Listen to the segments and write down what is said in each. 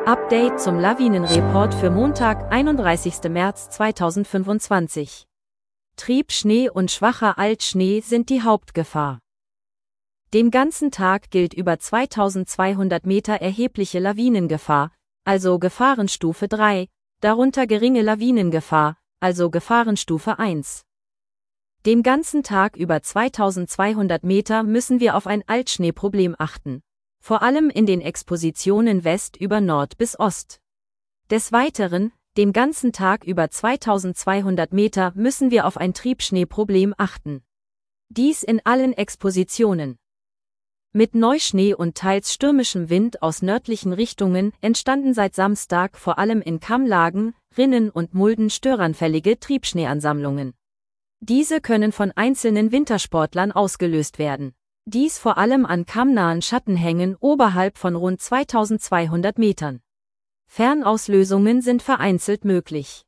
Update zum Lawinenreport für Montag, 31. März 2025. Triebschnee und schwacher Altschnee sind die Hauptgefahr. Den ganzen Tag gilt über 2200 Meter erhebliche Lawinengefahr, also Gefahrenstufe 3, darunter geringe Lawinengefahr, also Gefahrenstufe 1. Den ganzen Tag über 2200 Meter müssen wir auf ein Altschneeproblem achten. Vor allem in den Expositionen West über Nord bis Ost. Des Weiteren, den ganzen Tag über 2200 Meter müssen wir auf ein Triebschneeproblem achten. Dies in allen Expositionen. Mit Neuschnee und teils stürmischem Wind aus nördlichen Richtungen entstanden seit Samstag vor allem in Kammlagen, Rinnen und Mulden störanfällige Triebschneeansammlungen. Diese können von einzelnen Wintersportlern ausgelöst werden. Dies vor allem an kammnahen Schattenhängen oberhalb von rund 2200 Metern. Fernauslösungen sind vereinzelt möglich.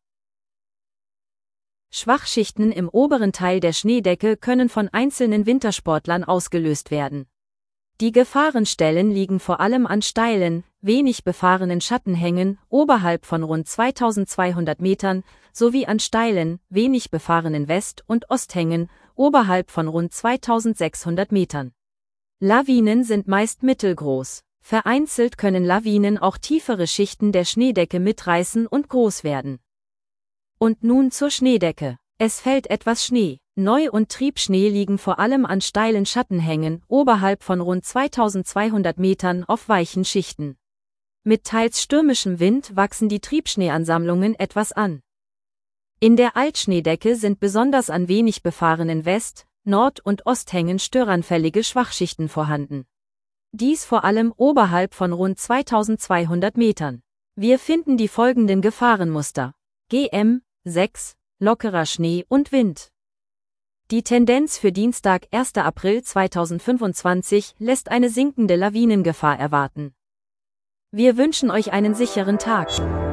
Schwachschichten im oberen Teil der Schneedecke können von einzelnen Wintersportlern ausgelöst werden. Die Gefahrenstellen liegen vor allem an steilen, wenig befahrenen Schattenhängen oberhalb von rund 2200 Metern sowie an steilen, wenig befahrenen West- und Osthängen oberhalb von rund 2600 Metern. Lawinen sind meist mittelgroß. Vereinzelt können Lawinen auch tiefere Schichten der Schneedecke mitreißen und groß werden. Und nun zur Schneedecke. Es fällt etwas Schnee. Neu- und Triebschnee liegen vor allem an steilen Schattenhängen oberhalb von rund 2200 Metern auf weichen Schichten. Mit teils stürmischem Wind wachsen die Triebschneeansammlungen etwas an. In der Altschneedecke sind besonders an wenig befahrenen West-, Nord- und Osthängen störanfällige Schwachschichten vorhanden. Dies vor allem oberhalb von rund 2200 Metern. Wir finden die folgenden Gefahrenmuster. GM 6, lockerer Schnee und Wind. Die Tendenz für Dienstag, 1. April 2025 lässt eine sinkende Lawinengefahr erwarten. Wir wünschen euch einen sicheren Tag.